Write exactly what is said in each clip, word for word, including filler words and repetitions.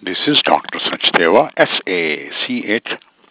This is Doctor Sachdeva, S A C H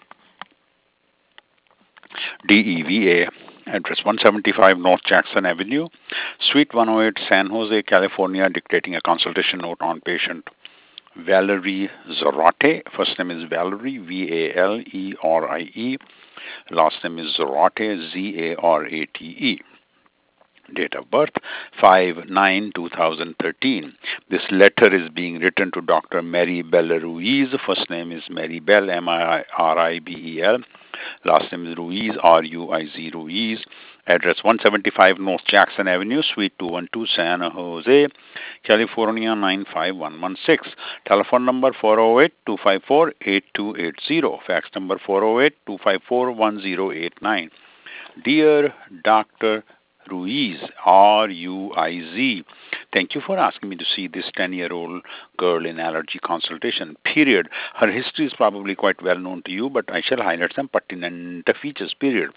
D E V A, address one seventy-five North Jackson Avenue, Suite one oh eight, San Jose, California, dictating a consultation note on patient Valerie Zarate. First name is Valerie, V A L E R I E. Last name is Zarate, Z A R A T E. Date of birth five nine two thousand thirteen. This letter is being written to Doctor Mary Bell Ruiz. First name is Mary Bell, M I R I B E L. Last name is Ruiz, R U I Z Ruiz. Address one seventy-five North Jackson Avenue, Suite two twelve, San Jose, California nine five one one six. Telephone number four oh eight, two five four, eight two eight zero. Fax number four oh eight, two five four, one zero eight nine. Dear Doctor Ruiz, R U I Z. Thank you for asking me to see this ten-year-old girl in allergy consultation. Period. Her history is probably quite well known to you, but I shall highlight some pertinent features. Period.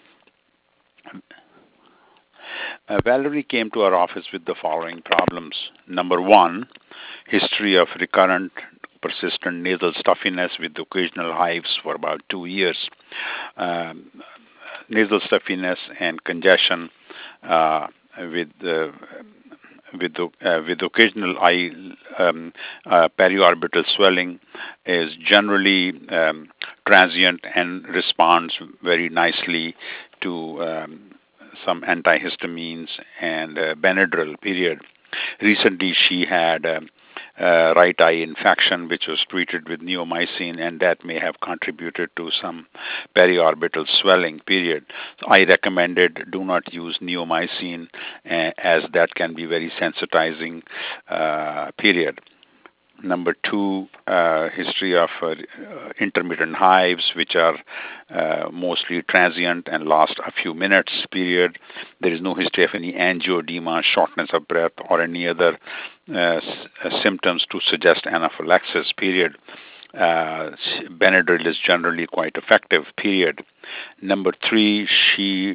Uh, Valerie came to our office with the following problems. Number one, history of recurrent persistent nasal stuffiness with occasional hives for about two years. Um, nasal stuffiness and congestion uh, with uh, with uh, with occasional eye um, uh, periorbital swelling is generally um, transient and responds very nicely to um, some antihistamines and uh, Benadryl. Period. Recently, she had um, uh, right eye infection, which was treated with neomycin, and that may have contributed to some periorbital swelling. Period. So I recommended do not use neomycin, uh, as that can be very sensitizing. Uh, period. Number two, uh, history of uh, intermittent hives, which are uh, mostly transient and last a few minutes. Period. There is no history of any angioedema, shortness of breath, or any other uh, s- uh, symptoms to suggest anaphylaxis. Period. Uh, Benadryl is generally quite effective. Period. Number three, she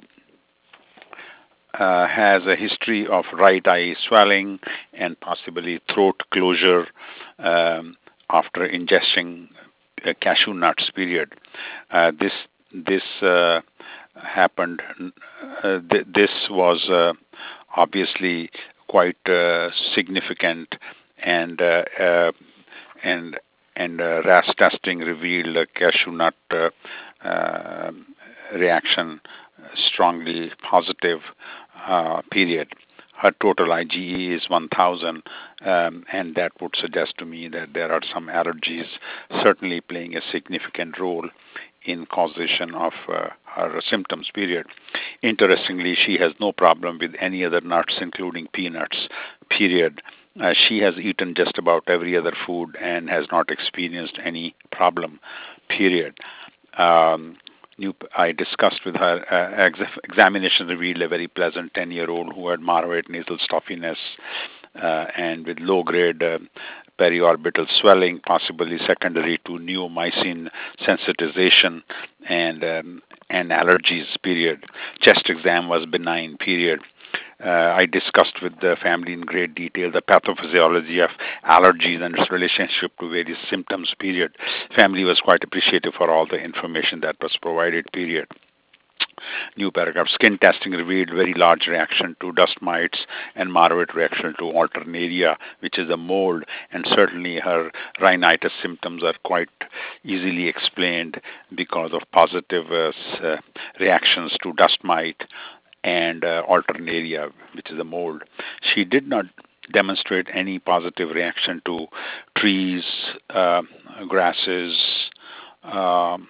uh, has a history of right eye swelling and possibly throat closure um, after ingesting uh, cashew nuts. Period. Uh, this this uh, happened. Uh, th- this was uh, obviously quite uh, significant, and uh, uh, and and uh, R A S testing revealed a cashew nut uh, uh, reaction strongly positive. Uh, period. Her total IgE is one thousand, um, and that would suggest to me that there are some allergies certainly playing a significant role in causation of uh, her symptoms. Period. Interestingly, she has no problem with any other nuts, including peanuts. Period. Uh, she has eaten just about every other food and has not experienced any problem. Period. Um, new, I discussed with her, uh, ex- examination revealed a very pleasant ten-year-old who had moderate nasal stuffiness uh, and with low-grade uh, periorbital swelling, possibly secondary to neomycin sensitization and um, and allergies. Period. Chest exam was benign. Period. Uh, I discussed with the family in great detail the pathophysiology of allergies and its relationship to various symptoms. Period. Family was quite appreciative for all the information that was provided. Period. New paragraph. Skin testing revealed very large reaction to dust mites and moderate reaction to alternaria, which is a mold, and certainly her rhinitis symptoms are quite easily explained because of positive uh, s- uh, reactions to dust mite and uh, alternaria, which is a mold. She did not demonstrate any positive reaction to trees, uh, grasses, um,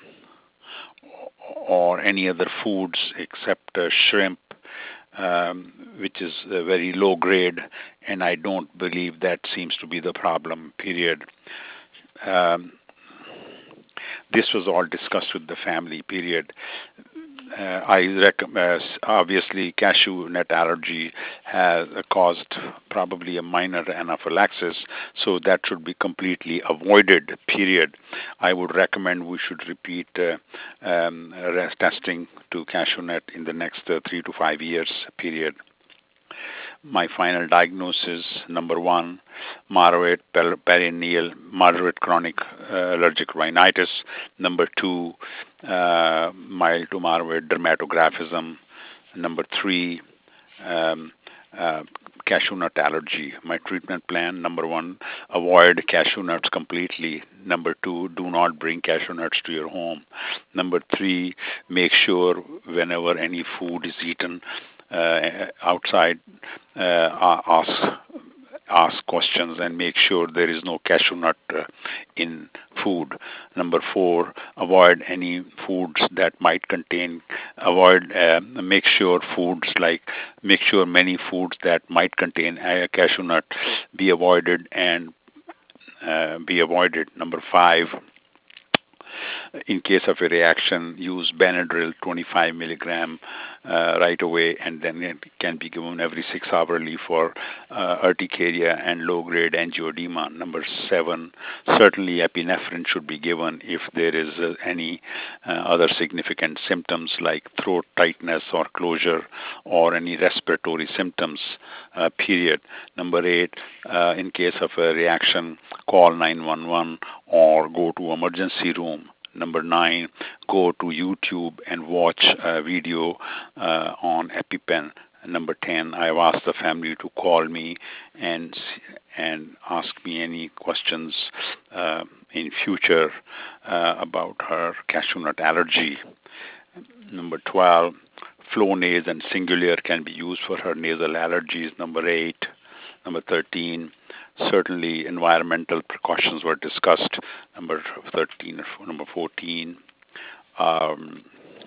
or any other foods except uh, shrimp, um, which is uh, very low grade, and I don't believe that seems to be the problem. Period. Um, this was all discussed with the family. Period. Uh, I recommend, uh, obviously, cashew nut allergy has uh, caused probably a minor anaphylaxis, so that should be completely avoided. Period. I would recommend we should repeat uh, um, R A S testing to cashew nut in the next uh, three to five years. Period. My final diagnosis, number one, moderate per- perennial, moderate chronic uh, allergic rhinitis. Number two, uh, mild to moderate dermatographism. Number three, um, uh, cashew nut allergy. My treatment plan, number one, avoid cashew nuts completely. Number two, do not bring cashew nuts to your home. Number three, make sure whenever any food is eaten uh, outside, uh, ask ask questions and make sure there is no cashew nut uh, in food. Number four, avoid any foods that might contain, avoid, uh, make sure foods like, make sure many foods that might contain a cashew nut be avoided and uh, be avoided. Number five, in case of a reaction, use Benadryl twenty-five milligram uh, right away, and then it can be given every six hourly for uh, urticaria and low-grade angioedema. Number seven, certainly epinephrine should be given if there is uh, any uh, other significant symptoms like throat tightness or closure or any respiratory symptoms, uh, period. Number eight, uh, in case of a reaction, call nine one one or go to emergency room. Number nine, go to YouTube and watch a video uh, on EpiPen. Number ten, I've asked the family to call me and and ask me any questions uh, in future uh, about her cashew nut allergy. Number twelve, Flonase and Singulair can be used for her nasal allergies. Number eight, number thirteen, certainly environmental precautions were discussed. Number thirteen, number fourteen, um,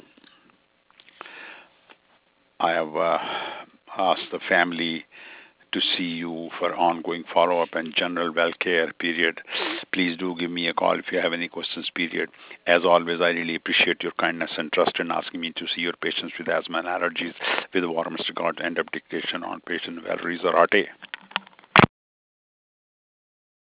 I have uh, asked the family to see you for ongoing follow-up and general well care, period. Please do give me a call if you have any questions, period. As always, I really appreciate your kindness and trust in asking me to see your patients with asthma and allergies with warmest regard. End of dictation on patient Valerie Zarate.